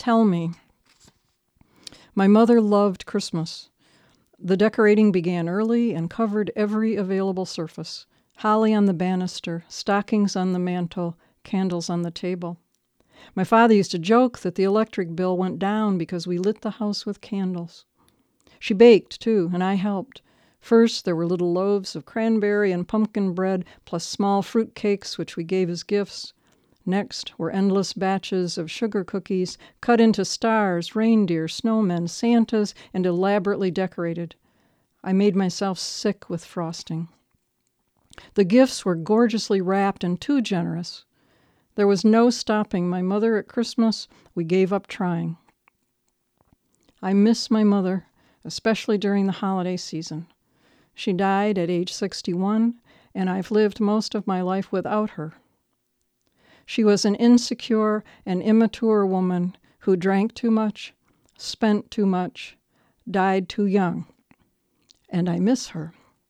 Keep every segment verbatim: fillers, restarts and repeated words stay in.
tell me. My mother loved Christmas. The decorating began early and covered every available surface. Holly on the banister, stockings on the mantel, candles on the table. My father used to joke that the electric bill went down because we lit the house with candles. She baked, too, and I helped. First, there were little loaves of cranberry and pumpkin bread, plus small fruit cakes, which we gave as gifts. Next were endless batches of sugar cookies, cut into stars, reindeer, snowmen, Santas, and elaborately decorated. I made myself sick with frosting. The gifts were gorgeously wrapped and too generous. There was no stopping my mother at Christmas. We gave up trying. I miss my mother, especially during the holiday season. She died at age sixty-one, and I've lived most of my life without her. She was an insecure and immature woman who drank too much, spent too much, died too young, and I miss her.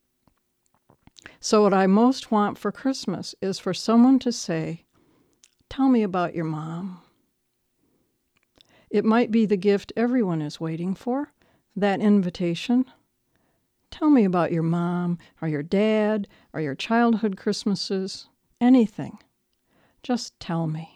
So what I most want for Christmas is for someone to say, "Tell me about your mom." It might be the gift everyone is waiting for, that invitation. Tell me about your mom, or your dad, or your childhood Christmases, anything. Just tell me.